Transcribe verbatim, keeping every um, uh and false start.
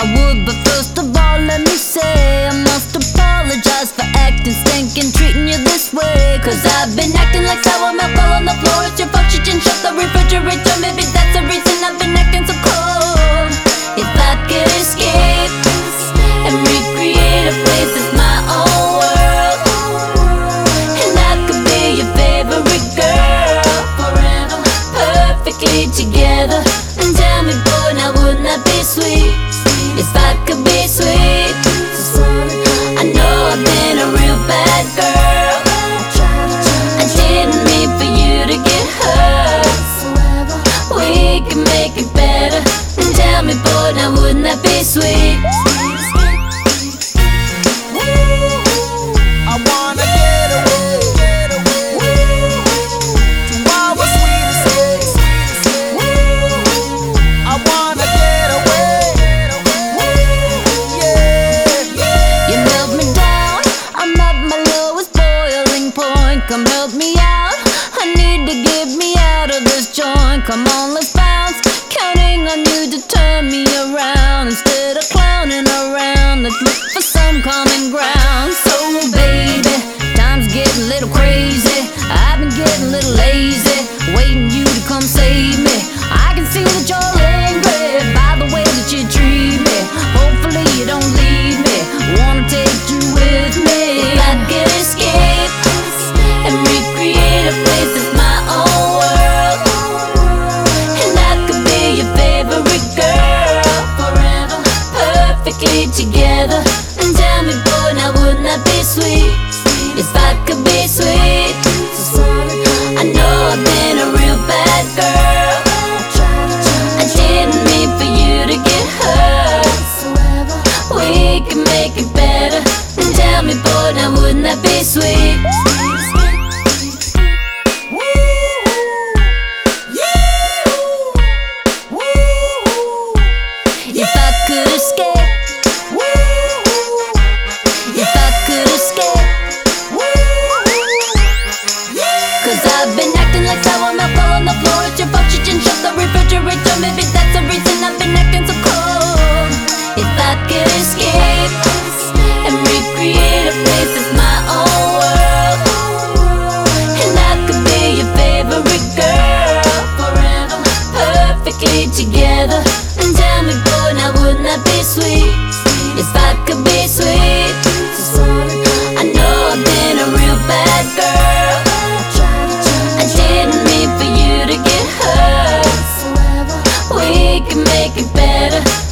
I would, but first of all let me say I must apologize for acting stinking, treating you this way. Cause I've been acting like sour milk all on the floor. It's your fault you didn't shut the refrigerator. Maybe that's the reason I've been acting so cold. If I could escape and recreate a place that's my own world, and I could be your favorite girl forever, perfectly together. And tell me, boy, now wouldn't that be sweet? If I could be sweet. I know I've been a real bad girl. I didn't mean for you to get hurt. We can make it better. And tell me, boy, now wouldn't that be sweet? I wanna get away to our sweet escape. I wanna get away. Yeah. You melt me down, I'm at my lowest boiling point. Come help me out, I need to get me out of this joint. Come on, let's bounce, counting on you to turn me around. Instead of clowning around, let's look for some common ground. So baby, time's getting a little crazy. I've been getting a little lazy, waiting you to come save me. I can see that you're angry by the way that you treat me. Hopefully you don't leave me, wanna take you with me. If I could escape and recreate a place that's my own world, and I could be your favorite girl forever, perfectly together. And tell me, boy, now wouldn't that be sweet? If I could be sweet. I know I've been a real bad girl. I didn't mean for you to get hurt. We can make it better. And tell me, boy, now wouldn't that be sweet? If I could escape, if I could escape, cause I've been acting like sour milk all on the floor. It's your fault you didn't shut the refrigerator. Maybe that's the reason I've been acting so cold. If I could escape and recreate a place that's my own world, and I could be your favorite girl forever, perfectly together. And tell me, boy, now wouldn't that be sweet? If I could be sweet. I know I've been a real bad girl. I didn't mean for you to get hurt. We can make it better.